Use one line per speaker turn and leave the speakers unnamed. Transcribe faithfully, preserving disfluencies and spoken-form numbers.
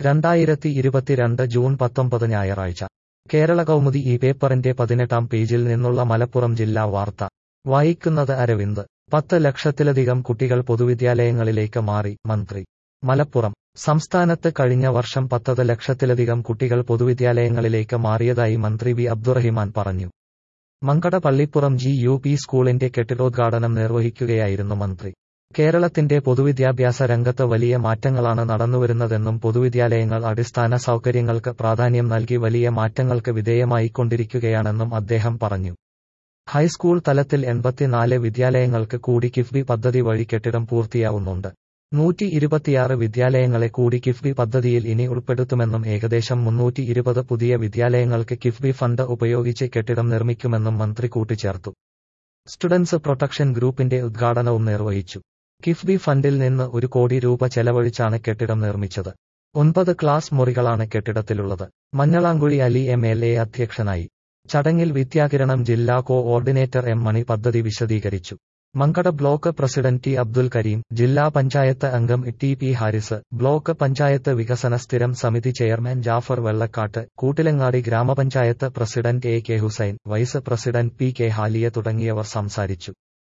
രണ്ടായിരത്തി ഇരുപത്തിരണ്ട് ജൂൺ പത്തൊമ്പത് ഞായറാഴ്ച കേരള കൗമുദി ഈ പേപ്പറിന്റെ പതിനെട്ടാം പേജിൽ നിന്നുള്ള മലപ്പുറം ജില്ലാ വാർത്ത വായിക്കുന്നത് അരവിന്ദ്. പത്ത് ലക്ഷത്തിലധികം കുട്ടികൾ പൊതുവിദ്യാലയങ്ങളിലേക്ക് മാറി, മന്ത്രി. മലപ്പുറം. സംസ്ഥാനത്ത് കഴിഞ്ഞ വർഷം പത്തര ലക്ഷത്തിലധികം കുട്ടികൾ പൊതുവിദ്യാലയങ്ങളിലേക്ക് മാറിയതായി മന്ത്രി വി അബ്ദുറഹിമാൻ പറഞ്ഞു. Mankada Pallippuram G U P സ്കൂളിന്റെ കെട്ടിടോദ്ഘാടനം നിർവഹിക്കുകയായിരുന്നു മന്ത്രി. കേരളത്തിന്റെ പൊതുവിദ്യാഭ്യാസ രംഗത്ത് വലിയ മാറ്റങ്ങളാണ് നടന്നുവരുന്നതെന്നും പൊതുവിദ്യാലയങ്ങൾ അടിസ്ഥാന സൗകര്യങ്ങൾക്ക് പ്രാധാന്യം നൽകി വലിയ മാറ്റങ്ങൾക്ക് വിധേയമായിക്കൊണ്ടിരിക്കുകയാണെന്നും അദ്ദേഹം പറഞ്ഞു. ഹൈസ്കൂൾ തലത്തിൽ എൺപത്തിനാല് വിദ്യാലയങ്ങൾക്ക് കൂടി കിഫ്ബി പദ്ധതി വഴി കെട്ടിടം പൂർത്തിയാവുന്നുണ്ട്. നൂറ്റി ഇരുപത്തിയാറ് വിദ്യാലയങ്ങളെ കൂടി കിഫ്ബി പദ്ധതിയിൽ ഇനി ഉൾപ്പെടുത്തുമെന്നും ഏകദേശം മുന്നൂറ്റി ഇരുപത് പുതിയ വിദ്യാലയങ്ങൾക്ക് കിഫ്ബി ഫണ്ട് ഉപയോഗിച്ച് കെട്ടിടം നിർമ്മിക്കുമെന്നും മന്ത്രി കൂട്ടിച്ചേർത്തു. സ്റ്റുഡൻസ് പ്രൊട്ടക്ഷൻ ഗ്രൂപ്പിന്റെ ഉദ്ഘാടനവും നിർവഹിച്ചു. കിഫ്ബി ഫണ്ടിൽ നിന്ന് ഒരു കോടി രൂപ ചെലവഴിച്ചാണ് കെട്ടിടം നിർമ്മിച്ചത്. ഒൻപത് ക്ലാസ് മുറികളാണ് കെട്ടിടത്തിലുള്ളത്. Manjalamkuzhi Ali M L A അധ്യക്ഷനായി. ചടങ്ങിൽ വിദ്യാകിരണം ജില്ലാ കോ-ഓർഡിനേറ്റർ എം മണി പദ്ധതി വിശദീകരിച്ചു. Mankada block president T Abdul Kareem, ജില്ലാ പഞ്ചായത്ത് അംഗം T P Haris, block panchayat വികസന സ്ഥിരം സമിതി ചെയർമാൻ ജാഫർ വെള്ളക്കാട്ട്, കൂട്ടിലങ്ങാടി ഗ്രാമപഞ്ചായത്ത് president A K Hussain, vice president P K Haliya തുടങ്ങിയവർ സംസാരിച്ചു.